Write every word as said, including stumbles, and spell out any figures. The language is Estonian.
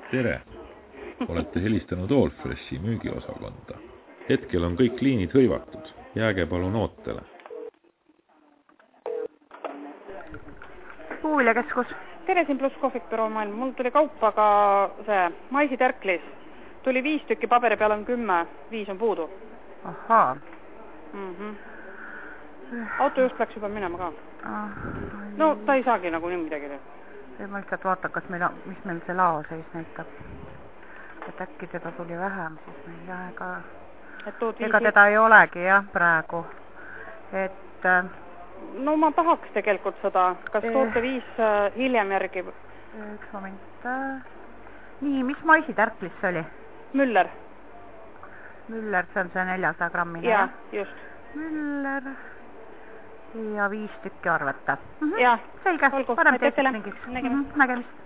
Tere! Olete helistanud Allfreshi müügiosakonda. Hetkel on kõik liinid hõivatud. Jääge palun ootele. Puuviljakeskus. Tere, siin pluss kohvikbüroo maailm. Mul tuli kaup, aga see maisitärklis tuli viis tükki, paberi peal on kümme, viis on puudu. Ahaa. Mm -hmm. Auto just läks juba minema ka. Ah, no ta ei saagi nagu nii midagi teha. Ma lihtsalt vaatan, kas meil, mis meil see lao seis näitab. Et äkki teda tuli vähem, siis meil jah, ega, ega teda ei olegi jah praegu. Et... No ma tahaks tegelikult seda, kas toote viis hiljem järgi? Üks moment. Nii, mis maisitärklis see oli? Müller. Müller, see on see neljasaja grammine. Ja, just. Müller ja viis tükki arvata. Ja, selge, olgu, parem aitäh teile. Nägemist.